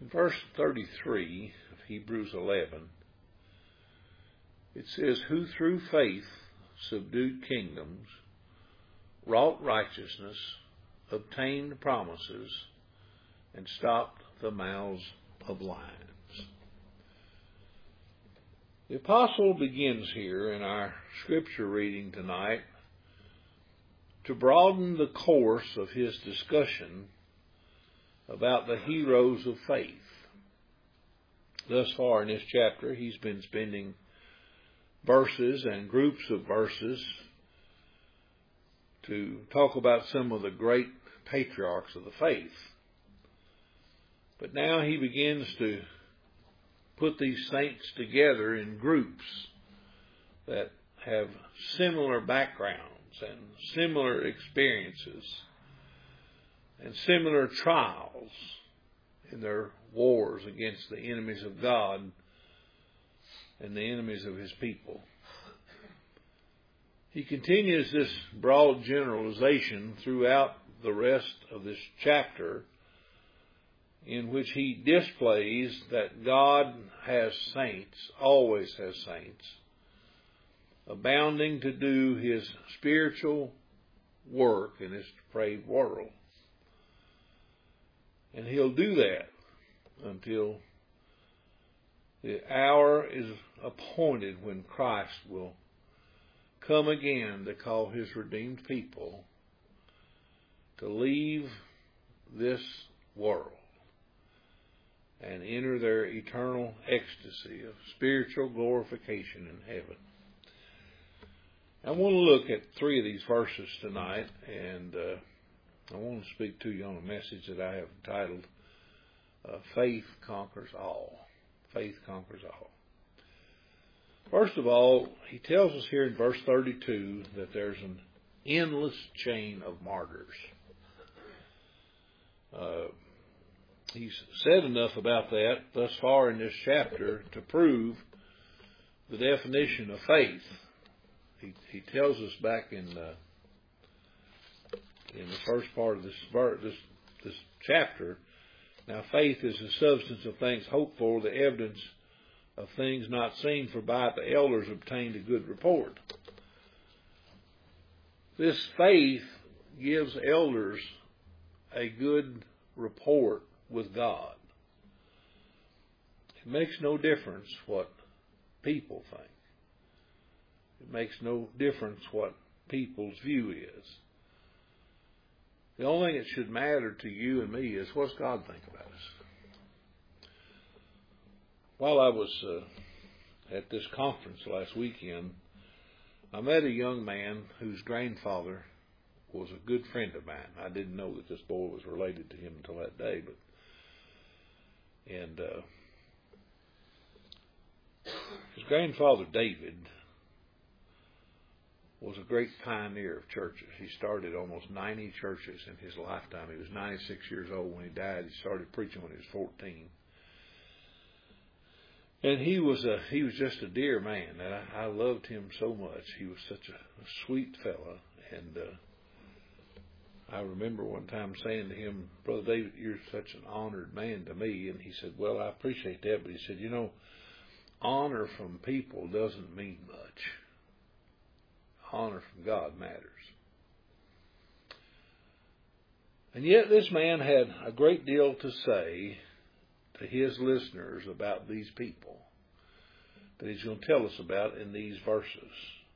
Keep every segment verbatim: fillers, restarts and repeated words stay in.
In verse thirty-three of Hebrews eleven, it says, who through faith subdued kingdoms, wrought righteousness, obtained promises, and stopped the mouths of lions. The apostle begins here in our scripture reading tonight to broaden the course of his discussion about the heroes of faith. Thus far in this chapter, he's been spending verses and groups of verses to talk about some of the great patriarchs of the faith. But now he begins to put these saints together in groups that have similar backgrounds and similar experiences and similar trials in their wars against the enemies of God and the enemies of his people. He continues this broad generalization throughout the rest of this chapter, in which he displays that God has saints, always has saints, abounding to do his spiritual work in this depraved world. And he'll do that until the hour is appointed when Christ will come again to call his redeemed people to leave this world and enter their eternal ecstasy of spiritual glorification in heaven. I want to look at three of these verses tonight, and uh, I want to speak to you on a message that I have entitled, uh, Faith Conquers All. Faith Conquers All. First of all, he tells us here in verse thirty-two that there's an endless chain of martyrs. Uh, he's said enough about that thus far in this chapter to prove the definition of faith. He, he tells us back in uh, in the first part of this, this this chapter, now faith is the substance of things hoped for, the evidence of things not seen, for by it the elders obtained a good report. This faith gives elders a good report with God. It makes no difference what people think. It makes no difference what people's view is. The only thing that should matter to you and me is what's God think about us. While I was uh, at this conference last weekend, I met a young man whose grandfather was a good friend of mine. I didn't know that this boy was related to him until that day, but and uh, his grandfather David was a great pioneer of churches. He started almost ninety churches in his lifetime. He was ninety-six years old when he died. He started preaching when he was fourteen. And he was a he was just a dear man, and I, I loved him so much. He was such a, a sweet fella, and uh, I remember one time saying to him, "Brother David, you're such an honored man to me." And he said, "Well, I appreciate that," but he said, "You know, honor from people doesn't mean much. Honor from God matters." And yet this man had a great deal to say to his listeners about these people that he's going to tell us about in these verses.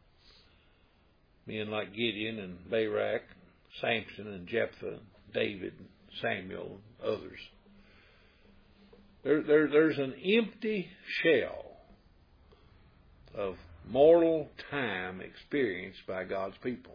Men like Gideon and Barak, Samson and Jephthah, David, Samuel, and others. There, there, there's an empty shell of mortal time experienced by God's people.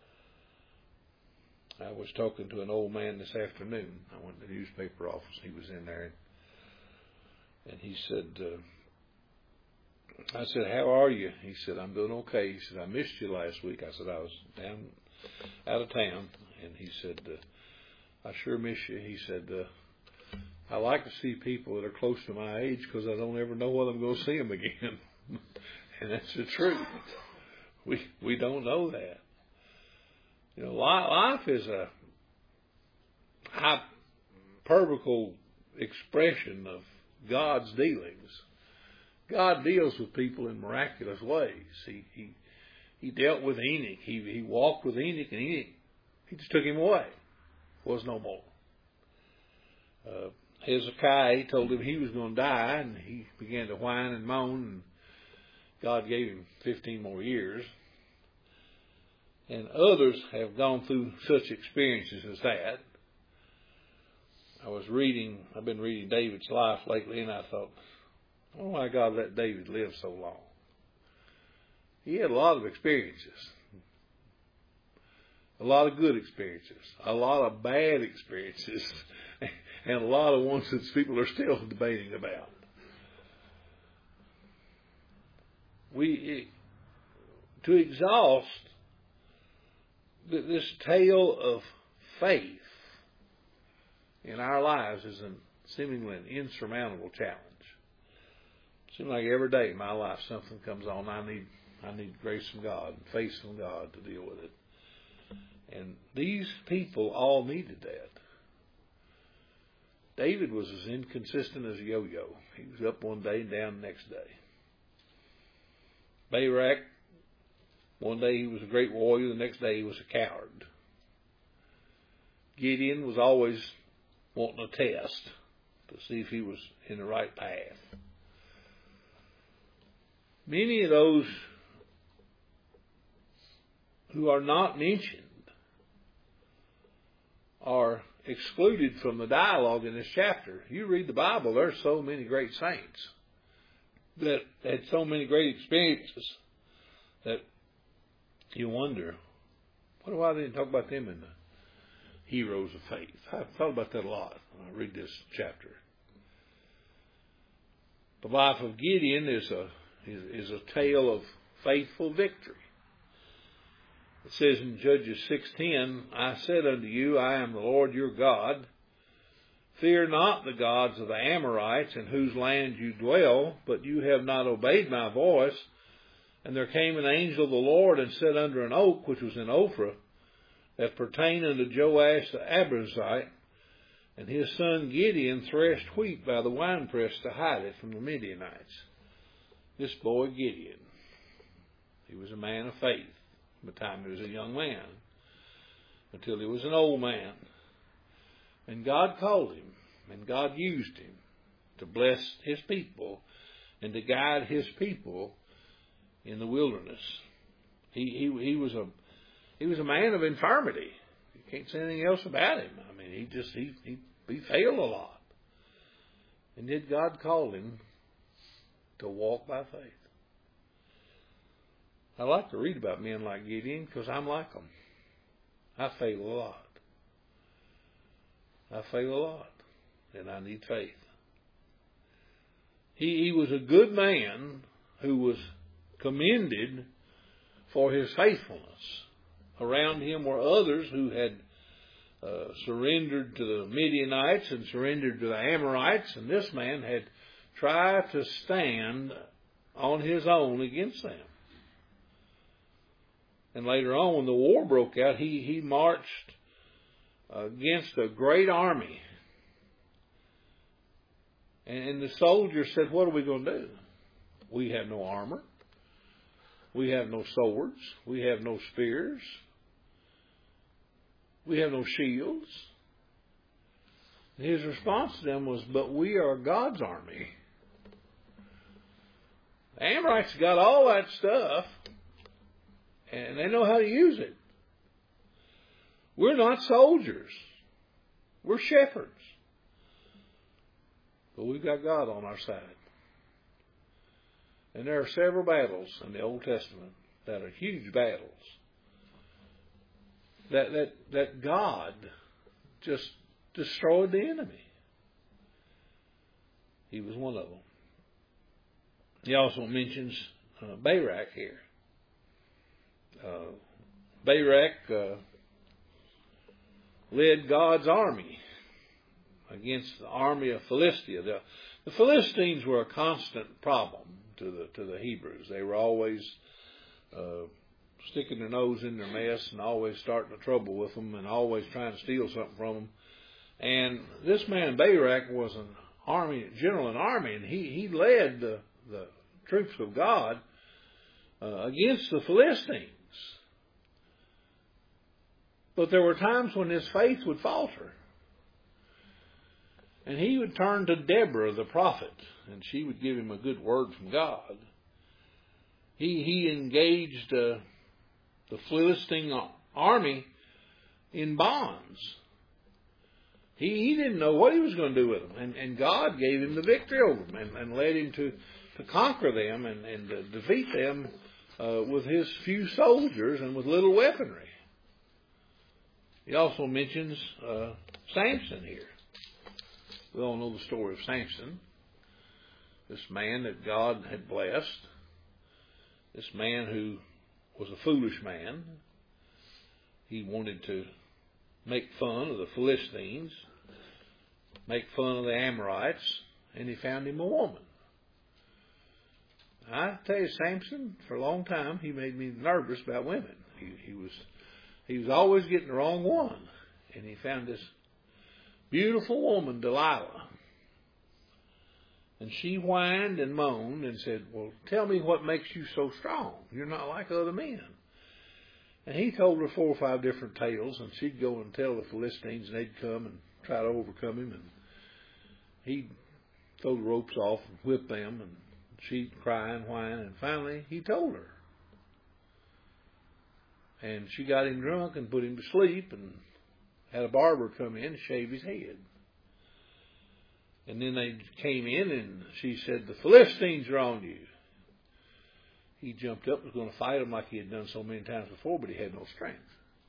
I was talking to an old man this afternoon. I went to the newspaper office. He was in there. And he said, uh, I said, "How are you?" He said, "I'm doing okay." He said, "I missed you last week." I said, "I was down out of town." And he said, uh, "I sure miss you." He said, uh, "I like to see people that are close to my age because I don't ever know whether I'm going to see them again." And that's the truth. We we don't know that. You know, life is a hyperbolical expression of God's dealings. God deals with people in miraculous ways. He he, he dealt with Enoch. He he walked with Enoch, and Enoch, he just took him away. Was no more. Uh, Hezekiah told him he was going to die, and he began to whine and moan, and God gave him fifteen more years. And others have gone through such experiences as that. I was reading, I've been reading David's life lately, and I thought, oh my God, let David live so long. He had a lot of experiences. A lot of good experiences. A lot of bad experiences. And a lot of ones that people are still debating about. We, to exhaust this tale of faith in our lives is a seemingly an insurmountable challenge. It seems like every day in my life something comes on. I need I need grace from God and faith from God to deal with it. And these people all needed that. David was as inconsistent as a yo-yo. He was up one day and down the next day. Barak, one day he was a great warrior, the next day he was a coward. Gideon was always wanting a test to see if he was in the right path. Many of those who are not mentioned are excluded from the dialogue in this chapter. You read the Bible, there are so many great saints that had so many great experiences that you wonder, why they didn't talk about them in the heroes of faith? I've thought about that a lot when I read this chapter. The life of Gideon is a is, is a tale of faithful victory. It says in Judges six ten, I said unto you, I am the Lord your God. Fear not the gods of the Amorites in whose land you dwell, but you have not obeyed my voice. And there came an angel of the Lord and sat under an oak which was in Ophrah, that pertained unto Joash the Abiezrite, and his son Gideon threshed wheat by the winepress to hide it from the Midianites. This boy Gideon, he was a man of faith from the time he was a young man until he was an old man. And God called him, and God used him to bless his people and to guide his people in the wilderness. He he he was a he was a man of infirmity. You can't say anything else about him. I mean, he just he he, he failed a lot. And yet God called him to walk by faith. I like to read about men like Gideon because I'm like them. I fail a lot. I fail a lot, and I need faith. He, he was a good man who was commended for his faithfulness. Around him were others who had uh, surrendered to the Midianites and surrendered to the Amorites, and this man had tried to stand on his own against them. And later on, when the war broke out, he, he marched against a great army. And the soldiers said, what are we going to do? We have no armor. We have no swords. We have no spears. We have no shields. His response to them was, but we are God's army. The Amorites got all that stuff, and they know how to use it. We're not soldiers. We're shepherds. But we've got God on our side. And there are several battles in the Old Testament that are huge battles that that that God just destroyed the enemy. He was one of them. He also mentions uh, Barak here. Uh, Barak uh, led God's army against the army of Philistia. The, the Philistines were a constant problem to the to the Hebrews. They were always uh, sticking their nose in their mess and always starting a trouble with them and always trying to steal something from them. And this man Barak was an army general in an army, and he, he led the, the troops of God uh, against the Philistines. But there were times when his faith would falter. And he would turn to Deborah the prophet, and she would give him a good word from God. He, he engaged uh, the Philistine army in bonds. He, he didn't know what he was going to do with them. And, and God gave him the victory over them and, and led him to, to conquer them and, and to defeat them uh, with his few soldiers and with little weaponry. He also mentions uh, Samson here. We all know the story of Samson. This man that God had blessed. This man who was a foolish man. He wanted to make fun of the Philistines, make fun of the Amorites, and he found him a woman. I tell you, Samson, for a long time, he made me nervous about women. He, he was he was always getting the wrong one, and he found this beautiful woman, Delilah. And she whined and moaned and said, well, tell me what makes you so strong. You're not like other men. And he told her four or five different tales, and she'd go and tell the Philistines, and they'd come and try to overcome him. And he'd throw the ropes off and whip them, and she'd cry and whine. And finally, he told her. And she got him drunk and put him to sleep and had a barber come in and shave his head. And then they came in and she said, the Philistines are on you. He jumped up and was going to fight them like he had done so many times before, but he had no strength.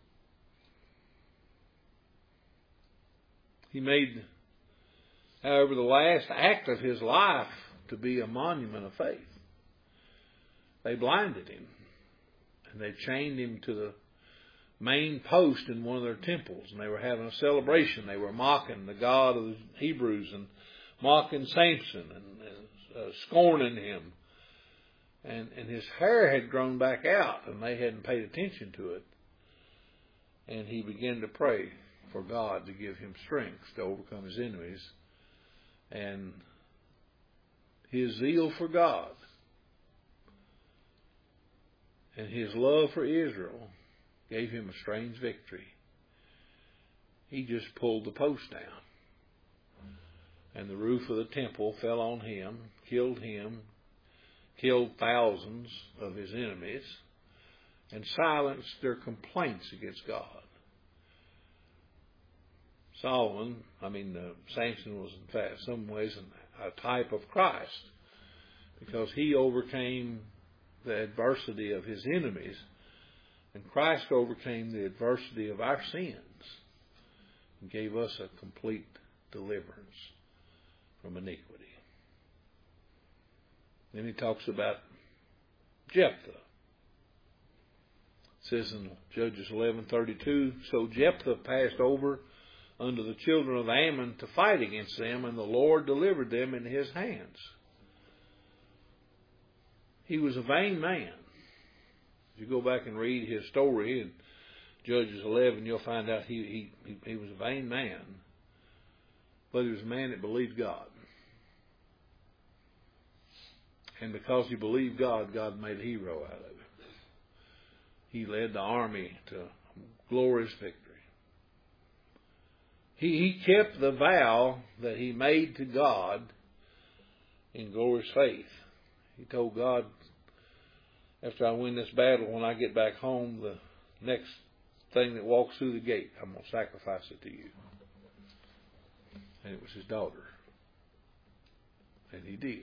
He made, however, the last act of his life to be a monument of faith. They blinded him. And they chained him to the main post in one of their temples. And they were having a celebration. They were mocking the God of the Hebrews and mocking Samson and uh, scorning him. And, and his hair had grown back out, and they hadn't paid attention to it. And he began to pray for God to give him strength to overcome his enemies. And his zeal for God and his love for Israel gave him a strange victory. He just pulled the post down. And the roof of the temple fell on him, killed him, killed thousands of his enemies, and silenced their complaints against God. Solomon, I mean, uh, Samson was in fact, some ways, a type of Christ, because he overcame the adversity of his enemies, and Christ overcame the adversity of our sins and gave us a complete deliverance from iniquity. Then he talks about Jephthah. It says in Judges eleven thirty-two, so Jephthah passed over unto the children of Ammon to fight against them, and the Lord delivered them into his hands. He was a vain man. If you go back and read his story in Judges eleven, you'll find out he, he, he was a vain man. But he was a man that believed God. And because he believed God, God made a hero out of him. He led the army to glorious victory. He, he kept the vow that he made to God in glorious faith. He told God, after I win this battle, when I get back home, the next thing that walks through the gate, I'm going to sacrifice it to you. And it was his daughter. And he did.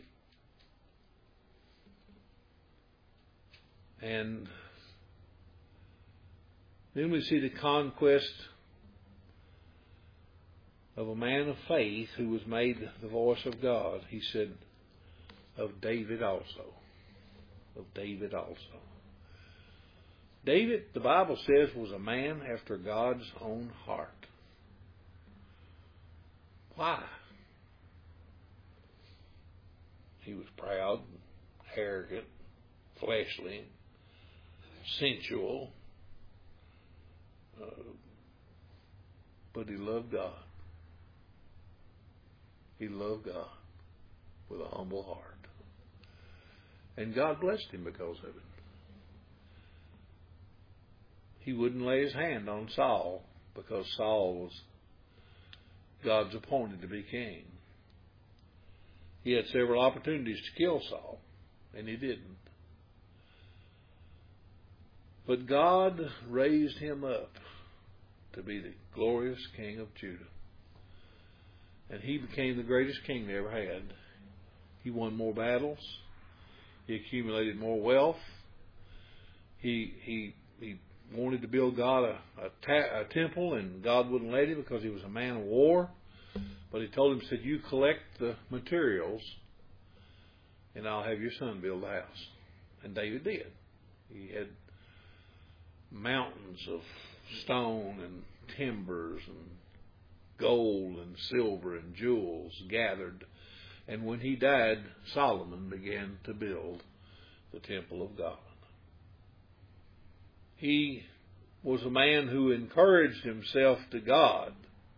And then we see the conquest of a man of faith who was made the voice of God. He said, of David also. Of David also. David, the Bible says, was a man after God's own heart. Why? He was proud, arrogant, fleshly, sensual, uh, but he loved God. He loved God with a humble heart. And God blessed him because of it. He wouldn't lay his hand on Saul because Saul was God's appointed to be king. He had several opportunities to kill Saul, and he didn't. But God raised him up to be the glorious king of Judah. And he became the greatest king they ever had. He won more battles. He accumulated more wealth. He he he wanted to build God a, a, ta- a temple, and God wouldn't let him because he was a man of war. But he told him, said, you collect the materials, and I'll have your son build the house. And David did. He had mountains of stone and timbers and gold and silver and jewels gathered. And when he died, Solomon began to build the temple of God. He was a man who encouraged himself to God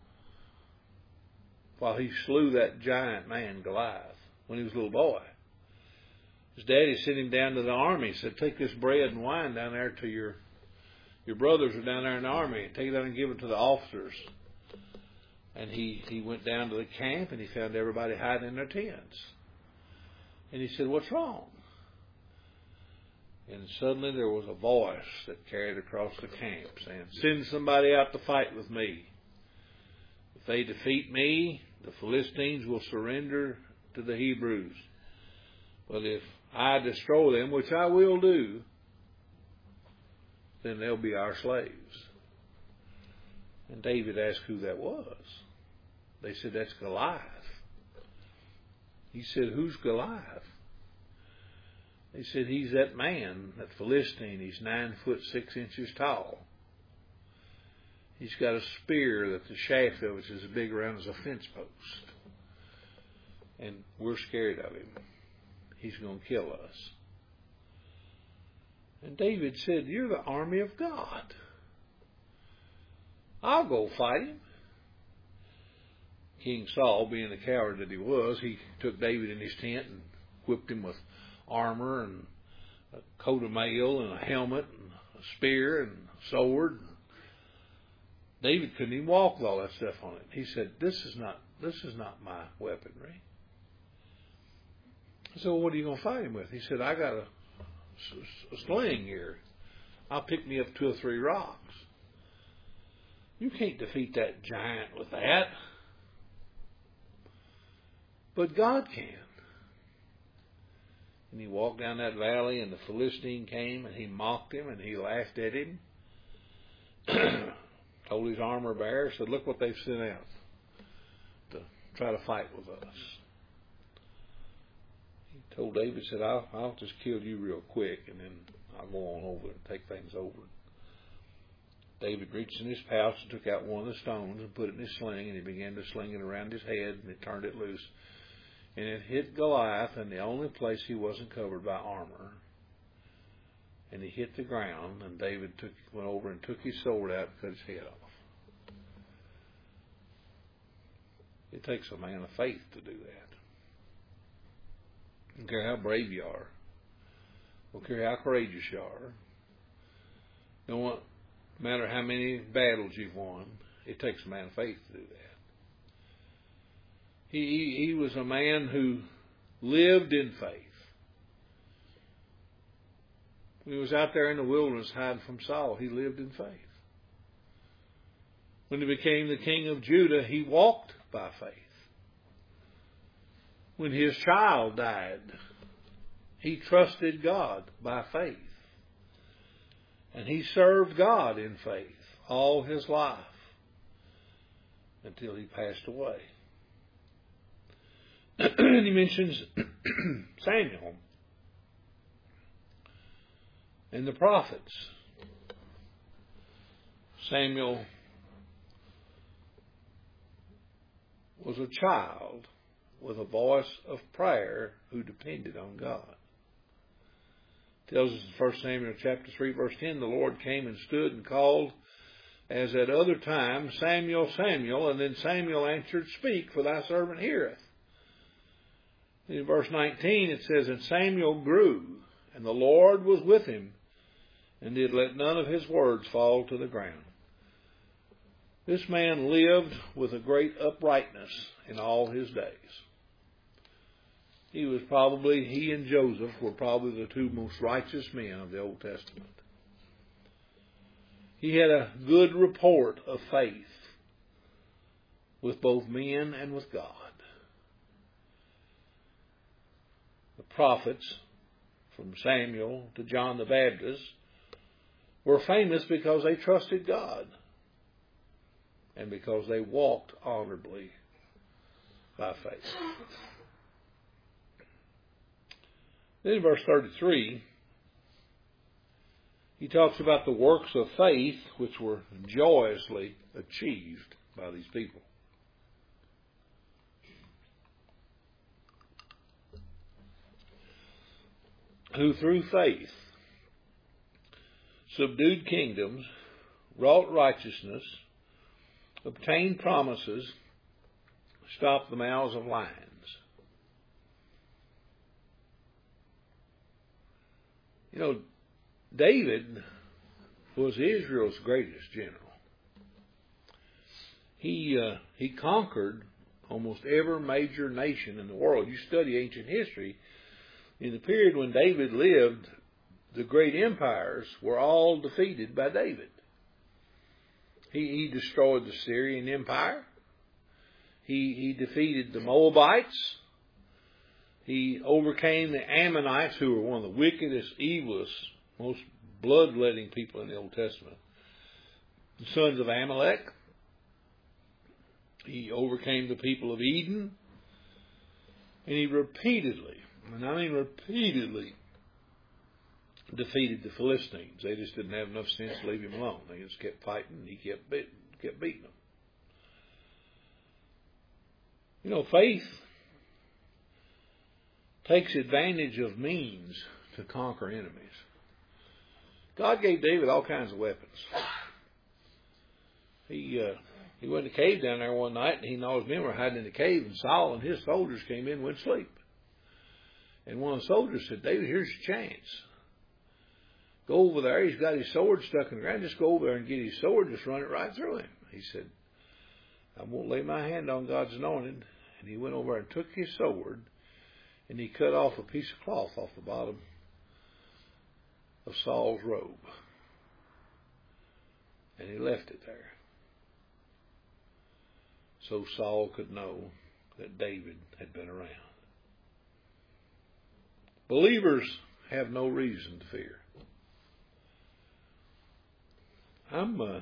while he slew that giant man, Goliath, when he was a little boy. His daddy sent him down to the army. He said, take this bread and wine down there to your your brothers are down there in the army. Take it down and give it to the officers. And he, he went down to the camp, and he found everybody hiding in their tents. And he said, what's wrong? And suddenly there was a voice that carried across the camp saying, send somebody out to fight with me. If they defeat me, the Philistines will surrender to the Hebrews. But if I destroy them, which I will do, then they'll be our slaves. And David asked who that was. They said, that's Goliath. He said, who's Goliath? They said, he's that man, that Philistine. He's nine foot six inches tall. He's got a spear that the shaft of it is as big around as a fence post. And we're scared of him. He's going to kill us. And David said, you're the army of God. I'll go fight him. King Saul, being the coward that he was, he took David in his tent and whipped him with armor and a coat of mail and a helmet and a spear and a sword. David couldn't even walk with all that stuff on it. He said, this is not this is not my weaponry. I said, well, what are you going to fight him with? He said, I got a, a sling here. I'll pick me up two or three rocks. You can't defeat that giant with that. But God can. And he walked down that valley, and the Philistine came, and he mocked him, and he laughed at him. Told his armor bearer, said, look what they've sent out to try to fight with us. He told David, said, I'll, I'll just kill you real quick, and then I'll go on over and take things over. David reached in his pouch and took out one of the stones and put it in his sling, and he began to sling it around his head, and he turned it loose. And it hit Goliath in the only place he wasn't covered by armor. And he hit the ground, and David took, went over and took his sword out and cut his head off. It takes a man of faith to do that. I don't care how brave you are. I don't care how courageous you are. No matter how many battles you've won, it takes a man of faith to do that. He, he, he was a man who lived in faith. When he was out there in the wilderness hiding from Saul, he lived in faith. When he became the king of Judah, he walked by faith. When his child died, he trusted God by faith. And he served God in faith all his life until he passed away. And he mentions Samuel and the prophets. Samuel was a child with a voice of prayer who depended on God. It tells us in First Samuel chapter three, verse ten, the Lord came and stood and called as at other times, Samuel, Samuel, and then Samuel answered, speak, for thy servant heareth. In verse nineteen it says, And Samuel grew, and the Lord was with him, and did let none of his words fall to the ground. This man lived with a great uprightness in all his days. He was probably, he and Joseph were probably the two most righteous men of the Old Testament. He had a good report of faith with both men and with God. The prophets, from Samuel to John the Baptist, were famous because they trusted God and because they walked honorably by faith. Then in verse thirty-three, he talks about the works of faith which were joyously achieved by these people. Who through faith subdued kingdoms, wrought righteousness, obtained promises, stopped the mouths of lions. You know, David was Israel's greatest general. He uh, he conquered almost every major nation in the world. You study ancient history, in the period when David lived, the great empires were all defeated by David. He, he destroyed the Syrian Empire. He, he defeated the Moabites. He overcame the Ammonites, who were one of the wickedest, evilest, most bloodletting people in the Old Testament. The sons of Amalek. He overcame the people of Edom. And he repeatedly, and I mean repeatedly, defeated the Philistines. They just didn't have enough sense to leave him alone. They just kept fighting, and he kept beating, kept beating them. You know, faith takes advantage of means to conquer enemies. God gave David all kinds of weapons. He uh, he went in a cave down there one night, and he and all his men were hiding in the cave, and Saul and his soldiers came in and went to sleep. And one of the soldiers said, David, here's your chance. Go over there. He's got his sword stuck in the ground. Just go over there and get his sword. Just run it right through him. He said, I won't lay my hand on God's anointed. And he went over and took his sword, and he cut off a piece of cloth off the bottom of Saul's robe. And he left it there, so Saul could know that David had been around. Believers have no reason to fear. I'm uh,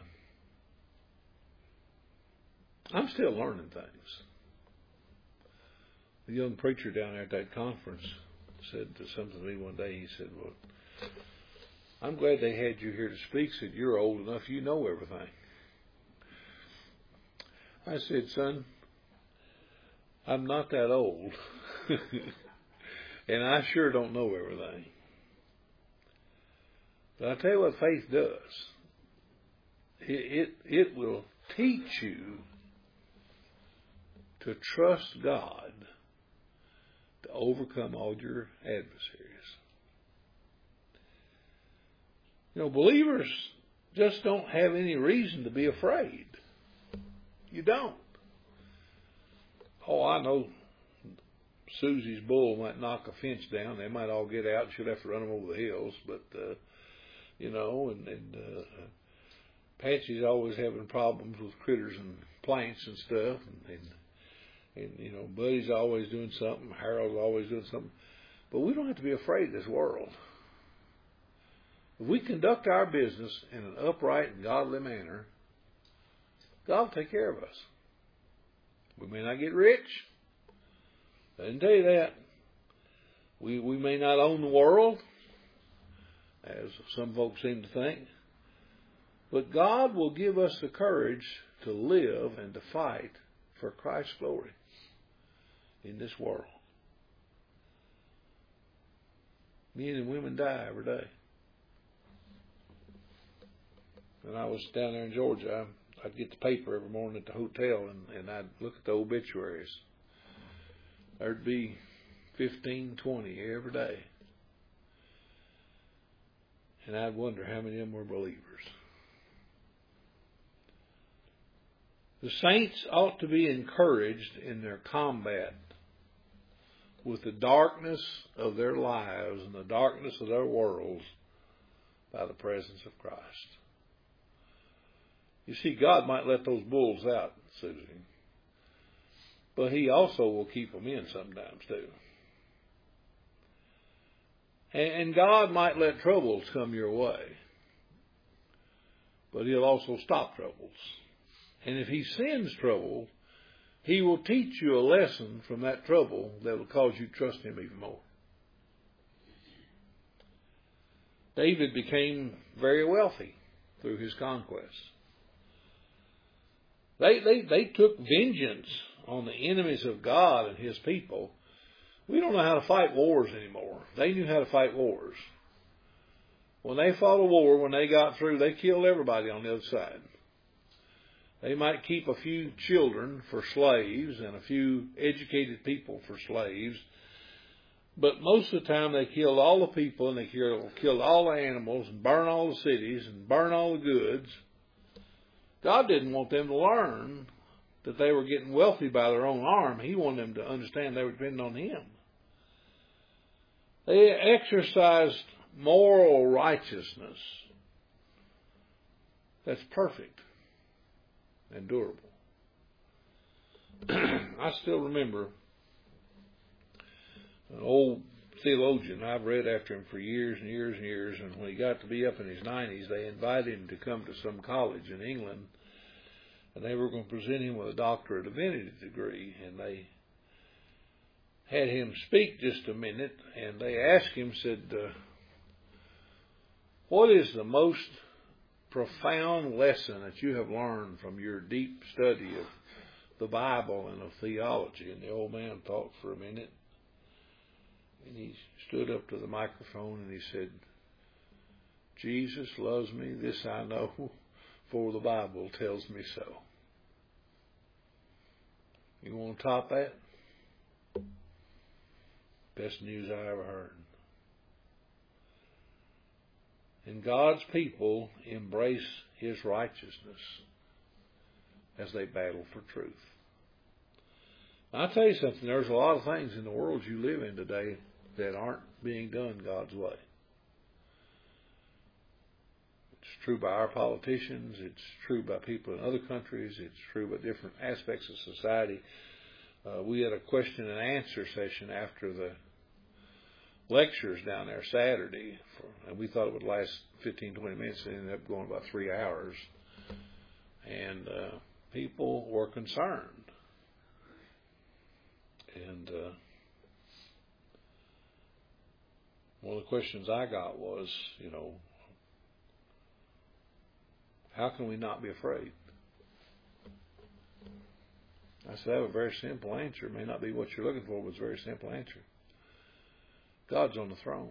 I'm still learning things. The young preacher down there at that conference said something to me one day. He said, well, I'm glad they had you here to speak. He said, you're old enough, you know everything. I said, son, I'm not that old. And I sure don't know everything. But I tell you what faith does. It, it, it will teach you to trust God to overcome all your adversaries. You know, believers just don't have any reason to be afraid. You don't. Oh, I know Susie's bull might knock a fence down. They might all get out. She'll have to run them over the hills. But, uh, you know, and, and uh, Patsy's always having problems with critters and plants and stuff. And, and, and, you know, Buddy's always doing something. Harold's always doing something. But we don't have to be afraid of this world. If we conduct our business in an upright and godly manner, God will take care of us. We may not get rich. I didn't tell you that. We we may not own the world, as some folks seem to think. But God will give us the courage to live and to fight for Christ's glory in this world. Men and women die every day. When I was down there in Georgia, I, I'd get the paper every morning at the hotel, and, and I'd look at the obituaries. There'd be fifteen, twenty every day. And I'd wonder how many of them were believers. The saints ought to be encouraged in their combat with the darkness of their lives and the darkness of their worlds by the presence of Christ. You see, God might let those bulls out, Susie, but He also will keep them in sometimes too. And God might let troubles come your way, but He'll also stop troubles. And if He sends trouble, He will teach you a lesson from that trouble that will cause you to trust Him even more. David became very wealthy through his conquests. They, they, they took vengeance on the enemies of God and His people. We don't know how to fight wars anymore. They knew how to fight wars. When they fought a war, when they got through, they killed everybody on the other side. They might keep a few children for slaves and a few educated people for slaves. But most of the time they killed all the people and they killed, killed all the animals and burned all the cities and burned all the goods. God didn't want them to learn that they were getting wealthy by their own arm. He wanted them to understand they were depending on Him. They exercised moral righteousness that's perfect and durable. I still remember an old theologian. I've read after him for years and years and years, and when he got to be up in his nineties, they invited him to come to some college in England, and they were going to present him with a Doctor of Divinity degree, and they had him speak just a minute, and they asked him, said, uh, what is the most profound lesson that you have learned from your deep study of the Bible and of theology? And the old man thought for a minute, and he stood up to the microphone and he said, Jesus loves me, this I know, for the Bible tells me so. You want to top that? Best news I ever heard. And God's people embrace His righteousness as they battle for truth. I'll tell you something, there's a lot of things in the world you live in today that aren't being done God's way. It's true by our politicians, it's true by people in other countries, it's true by different aspects of society. Uh, we had a question and answer session after the lectures down there Saturday, for, and we thought it would last fifteen, twenty minutes. It ended up going about three hours. And uh, people were concerned. And uh, one of the questions I got was, you know, how can we not be afraid? I said, I have a very simple answer. It may not be what you're looking for, but it's a very simple answer. God's on the throne.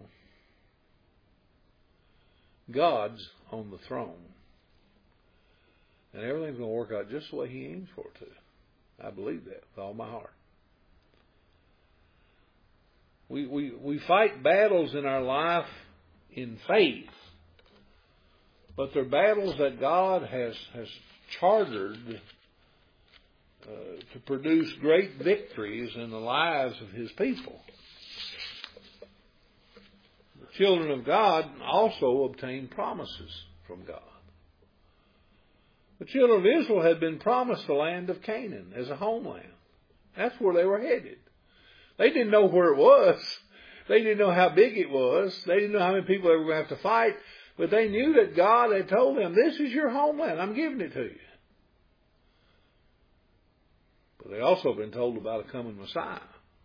God's on the throne. And everything's going to work out just the way He aims for it to. I believe that with all my heart. We, we, we fight battles in our life in faith, but they're battles that God has, has chartered uh, to produce great victories in the lives of His people. The children of God also obtain promises from God. The children of Israel had been promised the land of Canaan as a homeland. That's where they were headed. They didn't know where it was. They didn't know how big it was. They didn't know how many people they were going to have to fight. But they knew that God had told them, this is your homeland. I'm giving it to you. But they also been told about a coming Messiah.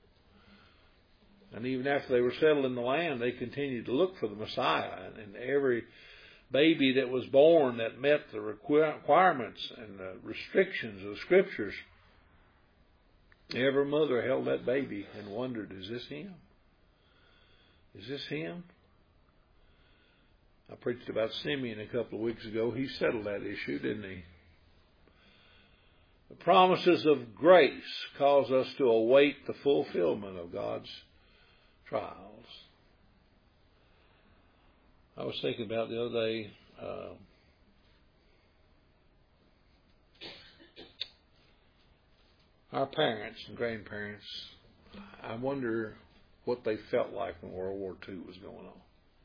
And even after they were settled in the land, they continued to look for the Messiah. And every baby that was born that met the requirements and the restrictions of the Scriptures, every mother held that baby and wondered, is this him? Is this him? I preached about Simeon a couple of weeks ago. He settled that issue, didn't he? The promises of grace cause us to await the fulfillment of God's trials. I was thinking about the other day, uh, our parents and grandparents, I wonder what they felt like when World War Two was going on.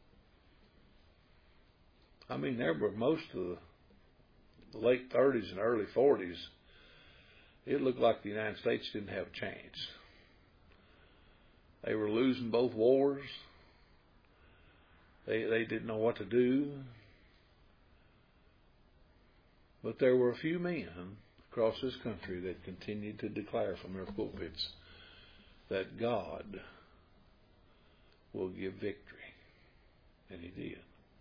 I mean, there were most of the late thirties and early forties, it looked like the United States didn't have a chance. They were losing both wars. They they didn't know what to do. But there were a few men across this country that continued to declare from their pulpits that God will give victory. And He did.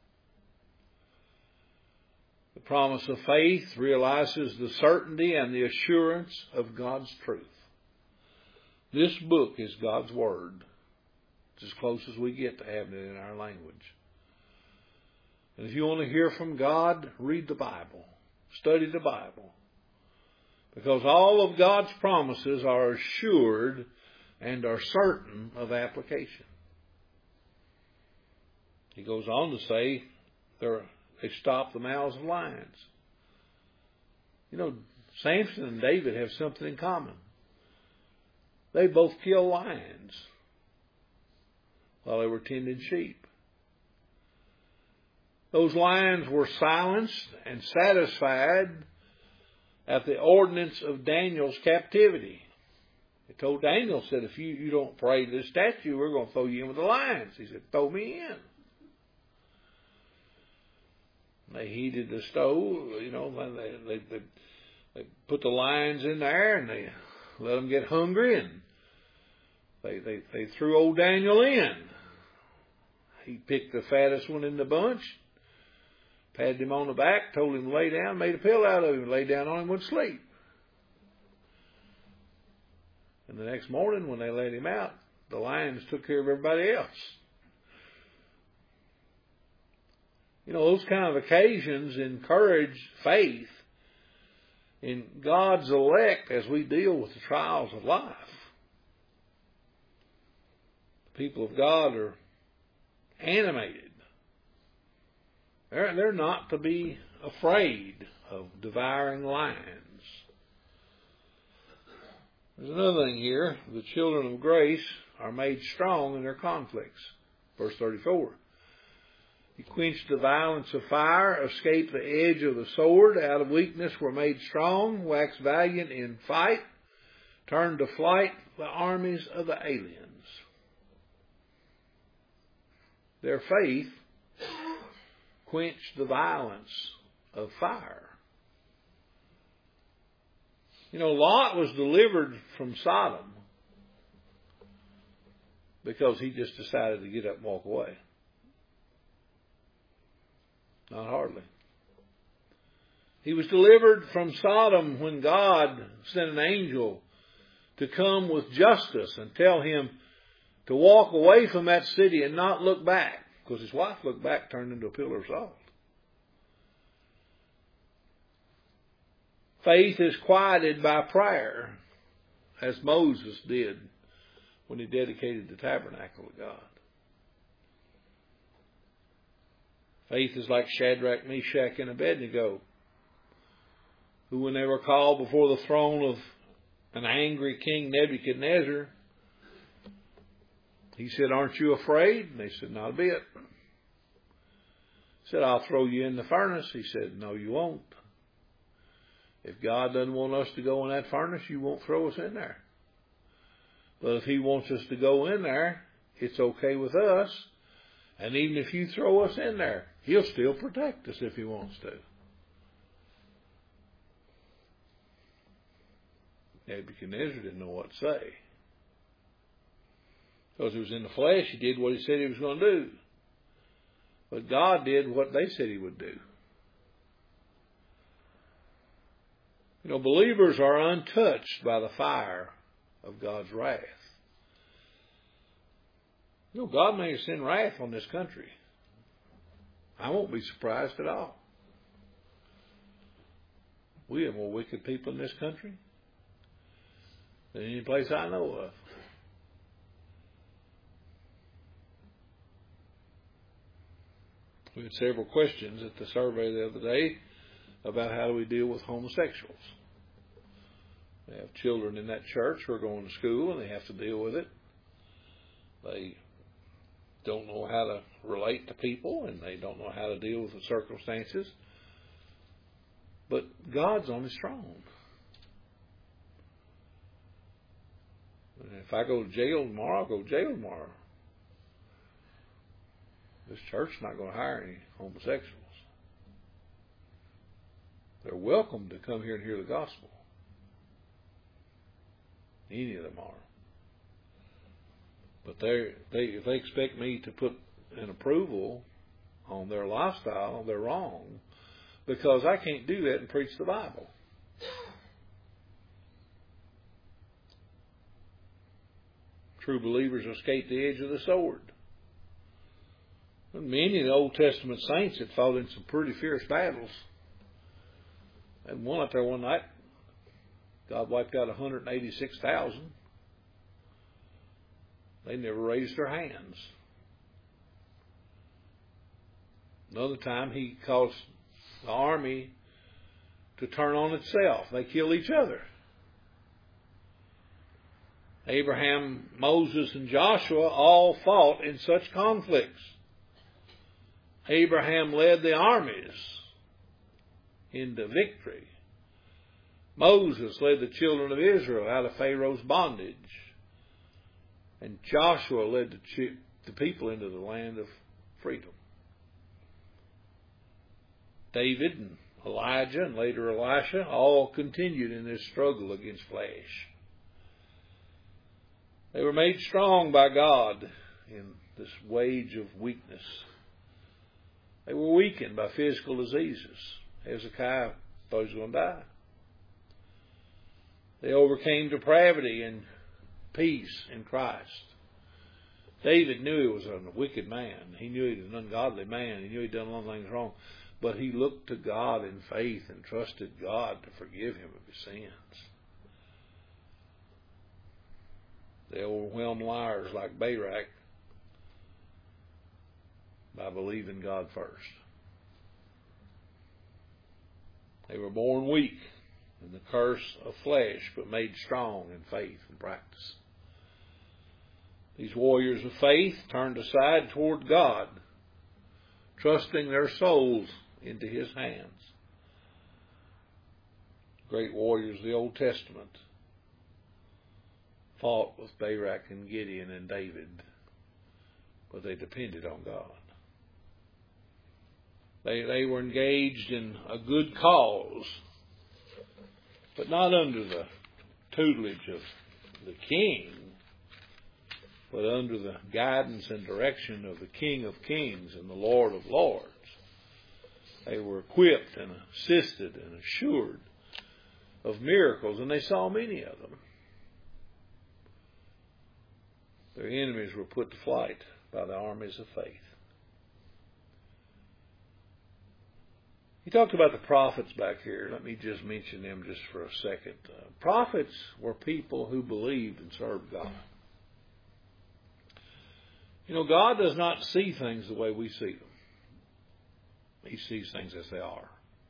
The promise of faith realizes the certainty and the assurance of God's truth. This book is God's Word. It's as close as we get to having it in our language. And if you want to hear from God, read the Bible. Study the Bible. Because all of God's promises are assured and are certain of application. He goes on to say there they stop the mouths of lions. You know, Samson and David have something in common. They both killed lions while they were tending sheep. Those lions were silenced and satisfied at the ordinance of Daniel's captivity. They told Daniel, said, if you, you don't pray to this statue, we're going to throw you in with the lions. He said, throw me in. They heated the stove, you know, they, they, they, they put the lions in there and they let them get hungry, and they, they, they threw old Daniel in. He picked the fattest one in the bunch, patted him on the back, told him to lay down, made a pill out of him, laid down on him, went to sleep. And the next morning when they let him out, the lions took care of everybody else. You know, those kind of occasions encourage faith in God's elect as we deal with the trials of life. The people of God are animated. They're, they're not to be afraid of devouring lions. There's another thing here. The children of grace are made strong in their conflicts. Verse thirty-four. You quenched the violence of fire, escaped the edge of the sword, out of weakness were made strong, waxed valiant in fight, turned to flight the armies of the aliens. Their faith quenched the violence of fire. You know, Lot was delivered from Sodom because he just decided to get up and walk away. Not hardly. He was delivered from Sodom when God sent an angel to come with justice and tell him to walk away from that city and not look back, because his wife looked back, turned into a pillar of salt. Faith is quieted by prayer, as Moses did when he dedicated the tabernacle to God. Faith is like Shadrach, Meshach, and Abednego, who when they were called before the throne of an angry King Nebuchadnezzar, he said, aren't you afraid? And they said, not a bit. He said, I'll throw you in the furnace. He said, no, you won't. If God doesn't want us to go in that furnace, you won't throw us in there. But if He wants us to go in there, it's okay with us. And even if you throw us in there, He'll still protect us if He wants to. Nebuchadnezzar didn't know what to say. Because he was in the flesh, he did what he said he was going to do. But God did what they said He would do. You know, believers are untouched by the fire of God's wrath. You know, God may send wrath on this country. I won't be surprised at all. We have more wicked people in this country than any place I know of. We had several questions at the survey the other day about how do we deal with homosexuals. We have children in that church who are going to school and they have to deal with it. They don't know how to relate to people and they don't know how to deal with the circumstances. But God's on His throne. And if I go to jail tomorrow, I'll go to jail tomorrow. This church is not going to hire any homosexuals. They're welcome to come here and hear the gospel. Any of them are. But they, they, if they expect me to put an approval on their lifestyle, they're wrong. Because I can't do that and preach the Bible. True believers escape the edge of the sword. Many of the Old Testament saints had fought in some pretty fierce battles. And one out there one night, God wiped out one hundred eighty-six thousand. They never raised their hands. Another time, He caused the army to turn on itself. They kill each other. Abraham, Moses, and Joshua all fought in such conflicts. Abraham led the armies into victory. Moses led the children of Israel out of Pharaoh's bondage. And Joshua led the, ch- the people into the land of freedom. David and Elijah and later Elisha all continued in this struggle against flesh. They were made strong by God in this wage of weakness. They were weakened by physical diseases. Hezekiah thought he was going to die. They overcame depravity and peace in Christ. David knew he was a wicked man. He knew he was an ungodly man. He knew he'd done a lot of things wrong. But he looked to God in faith and trusted God to forgive him of his sins. They overwhelmed liars like Barak by believing God first. They were born weak in the curse of flesh, but made strong in faith and practice. These warriors of faith turned aside toward God, trusting their souls into His hands. Great warriors of the Old Testament fought with Barak and Gideon and David, but they depended on God. They, they were engaged in a good cause, but not under the tutelage of the king, but under the guidance and direction of the King of Kings and the Lord of Lords. They were equipped and assisted and assured of miracles, and they saw many of them. Their enemies were put to flight by the armies of faith. He talked about the prophets back here. Let me just mention them just for a second. Uh, prophets were people who believed and served God. You know, God does not see things the way we see them. He sees things as they are.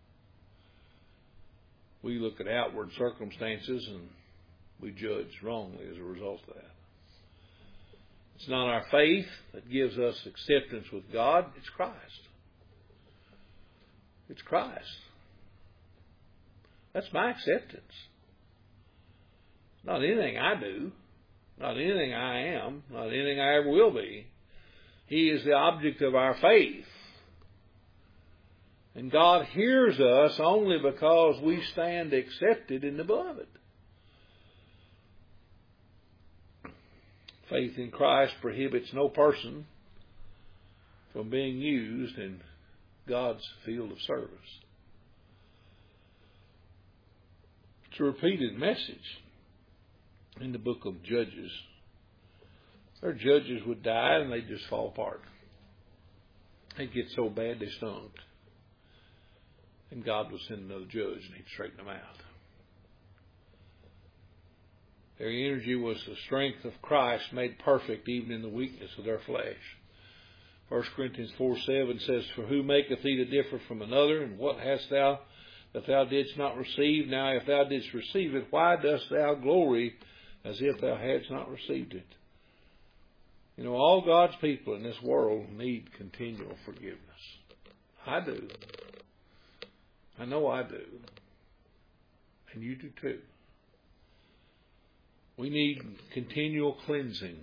We look at outward circumstances and we judge wrongly as a result of that. It's not our faith that gives us acceptance with God. It's Christ. It's Christ. That's my acceptance. Not anything I do. Not anything I am. Not anything I ever will be. He is the object of our faith. And God hears us only because we stand accepted in the Beloved. Faith in Christ prohibits no person from being used in God's field of service. It's a repeated message in the book of Judges. Their judges would die and they'd just fall apart. They'd get so bad they stunk. And God would send another judge and He'd straighten them out. Their energy was the strength of Christ made perfect even in the weakness of their flesh. First Corinthians four seven says, For who maketh thee to differ from another? And what hast thou that thou didst not receive? Now if thou didst receive it, why dost thou glory as if thou hadst not received it? You know, all God's people in this world need continual forgiveness. I do. I know I do. And you do too. We need continual cleansing.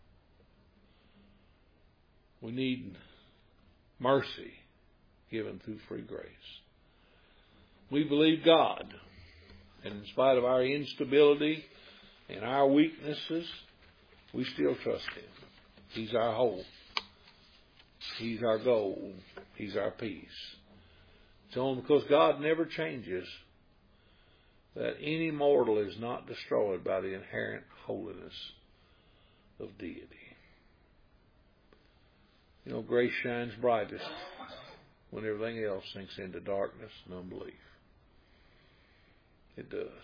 We need mercy given through free grace. We believe God, and in spite of our instability and our weaknesses, we still trust Him. He's our hope. He's our goal. He's our peace. It's only because God never changes that any mortal is not destroyed by the inherent holiness of deity. You know, grace shines brightest when everything else sinks into darkness and unbelief. It does.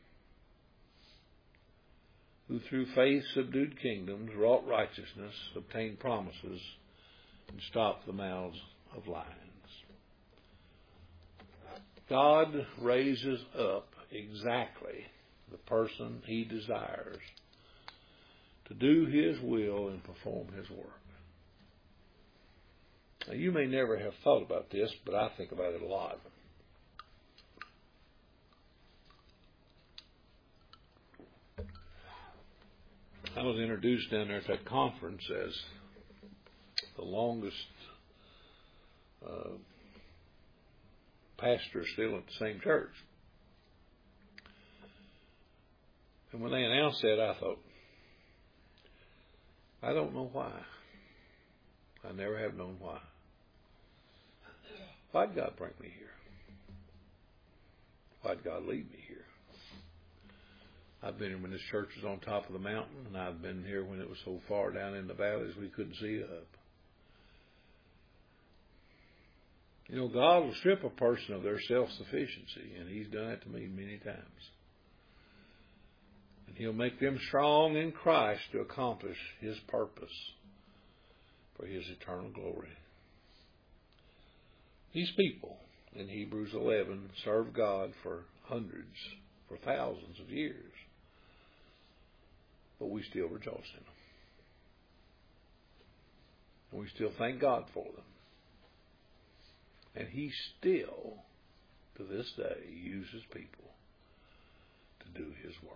Who through faith subdued kingdoms, wrought righteousness, obtained promises, and stopped the mouths of lions. God raises up exactly the person He desires to do His will and perform His work. Now, you may never have thought about this, but I think about it a lot. I was introduced down there at that conference as the longest uh, pastor still at the same church. And when they announced that, I thought, I don't know why. I never have known why. Why'd God bring me here? Why'd God lead me here? I've been here when this church was on top of the mountain, and I've been here when it was so far down in the valleys we couldn't see up. You know, God will strip a person of their self-sufficiency, and He's done it to me many times. And He'll make them strong in Christ to accomplish His purpose for His eternal glory. These people in Hebrews eleven served God for hundreds, for thousands of years. But we still rejoice in them. And we still thank God for them. And He still, to this day, uses people to do His work.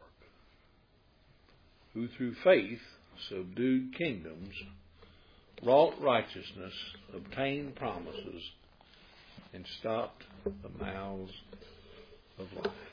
Who through faith subdued kingdoms, wrought righteousness, obtained promises, and stopped the mouths of lions.